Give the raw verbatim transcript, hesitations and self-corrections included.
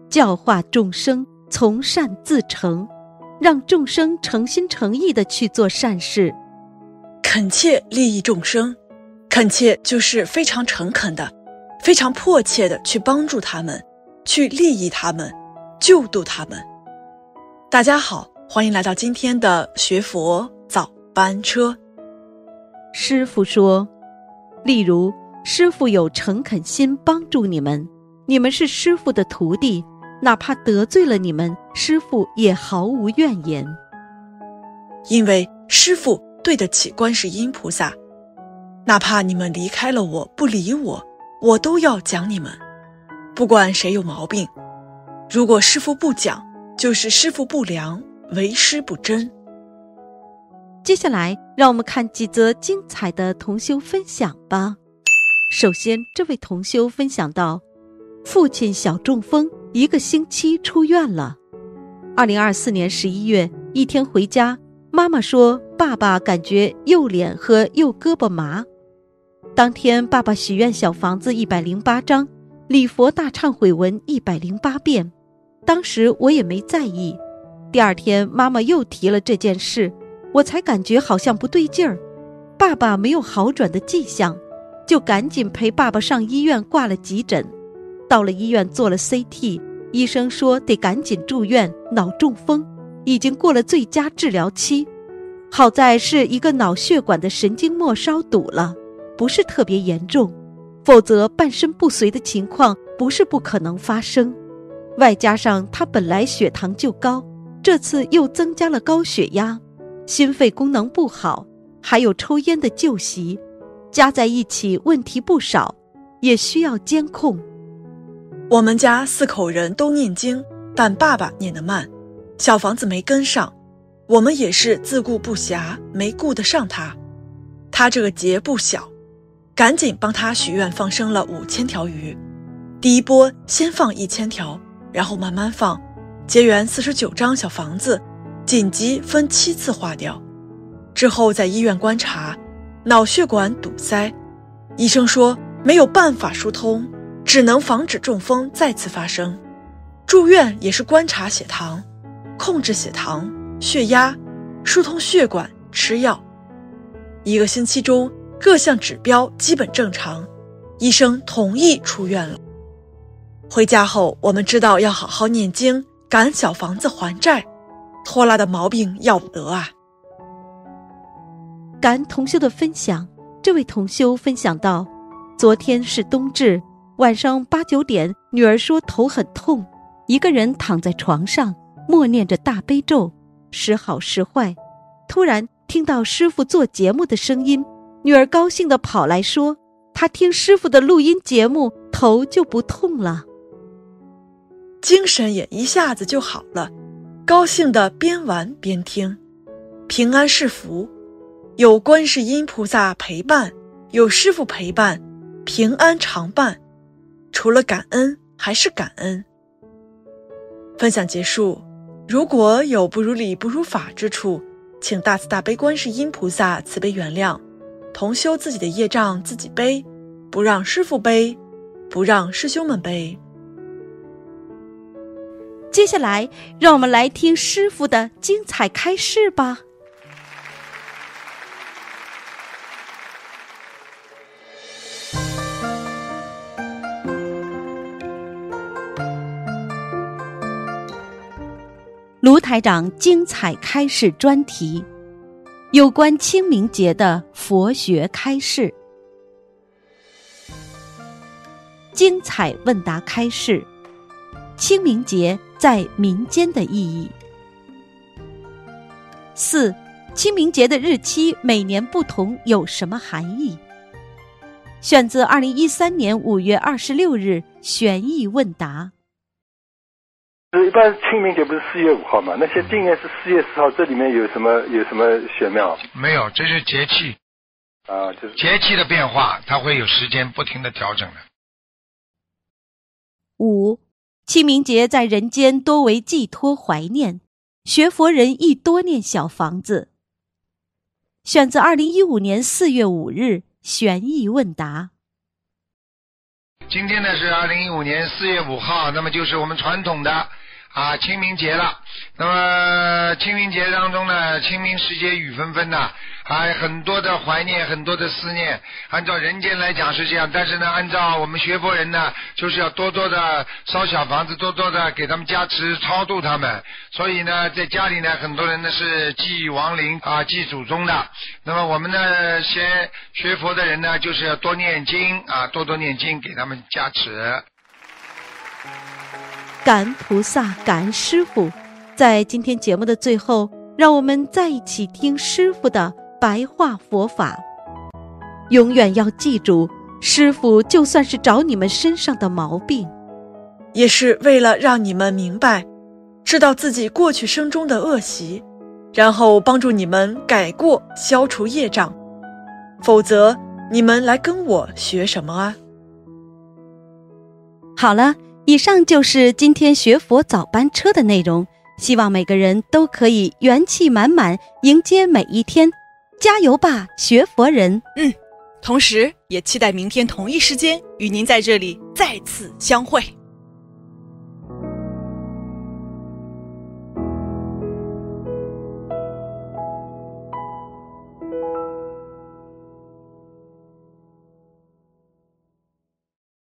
教化众生，从善自成，让众生诚心诚意地去做善事。 恳切利益众生，恳切就是非常诚恳的，非常迫切的去帮助他们，去利益他们，救度他们。大家好，欢迎来到今天的学佛早班车。 师父说，例如师父有诚恳心帮助你们，你们是师父的徒弟，哪怕得罪了你们，师父也毫无怨言。 因为师父对得起观世音菩萨，哪怕你们离开了我，不理我，我都要讲你们，不管谁有毛病。如果师父不讲，就是师父不良，为师不真。 接下来让我们看几则精彩的同修分享吧。首先，这位同修分享到，父亲小中风，一个星期出院了。二零二四年十一月，一天回家，妈妈说爸爸感觉右脸和右胳膊麻。当天爸爸许愿小房子一百零八张，礼佛大忏悔文一百零八遍。当时我也没在意。第二天妈妈又提了这件事，我才感觉好像不对劲儿，爸爸没有好转的迹象，就赶紧陪爸爸上医院挂了急诊。到了医院做了 C T， 医生说得赶紧住院，脑中风，已经过了最佳治疗期。好在是一个脑血管的神经末梢堵了，不是特别严重，否则半身不遂的情况不是不可能发生。外加上他本来血糖就高，这次又增加了高血压，心肺功能不好，还有抽烟的旧习，加在一起问题不少，也需要监控。 我们家四口人都念经，但爸爸念得慢，小房子没跟上，我们也是自顾不暇，没顾得上他。他这个劫不小，赶紧帮他许愿放生了五千条鱼。第一波先放一千条，然后慢慢放，结缘四十九张小房子，紧急分七次化掉。之后在医院观察，脑血管堵塞，医生说没有办法疏通，只能防止中风再次发生。住院也是观察血糖，控制血糖、血压，疏通血管，吃药。一个星期中各项指标基本正常，医生同意出院了。回家后我们知道要好好念经，赶小房子还债，拖拉的毛病要不得啊。 感恩同修的分享，这位同修分享到，昨天是冬至，晚上八九点，女儿说头很痛，一个人躺在床上，默念着大悲咒，时好时坏。突然听到师父做节目的声音，女儿高兴地跑来说，她听师父的录音节目，头就不痛了。 精神也一下子就好了，高兴地边玩边听。平安是福，有观世音菩萨陪伴，有师父陪伴，平安常伴。除了感恩还是感恩。分享结束，如果有不如理不如法之处，请大慈大悲观世音菩萨慈悲原谅，同修自己的业障自己背，不让师父背，不让师兄们背。 接下来让我们来听师父的精彩开示吧。卢台长精彩开示专题，有关清明节的佛学开示。精彩问答开示，清明节在民间的意义。四、清明节的日期每年不同，有什么含义？选自二零一三年五月二十六日悬疑问答。 一般清明节不是四月五号嘛？那些今年是四月四号，这里面有什么有什么玄妙？ 没有，这是节气啊，就是节气的变化，它会有时间不停的调整的。 五、清明节在人间多为寄托怀念，学佛人亦多念小房子。选自二零一五年四月五日悬疑问答。 今天呢是二零一五年四月五号，那么就是我们传统的啊清明节了。那么清明节当中呢，清明时节雨纷纷呐，还很多的怀念，很多的思念。按照人间来讲是这样，但是呢，按照我们学佛人呢，就是要多多的烧小房子，多多的给他们加持超度他们。所以呢，在家里呢，很多人呢是祭亡灵啊，祭祖宗的。那么我们呢，学学佛的人呢，就是要多念经啊，多多念经，给他们加持。 感恩菩萨，感恩师父。在今天节目的最后，让我们再一起听师父的白话佛法。永远要记住，师父就算是找你们身上的毛病， 也是为了让你们明白，知道自己过去生中的恶习，然后帮助你们改过，消除业障。否则你们来跟我学什么啊？ 好了，以上就是今天学佛早班车的内容，希望每个人都可以元气满满迎接每一天，加油吧，学佛人！ 嗯，同时也期待明天同一时间与您在这里再次相会。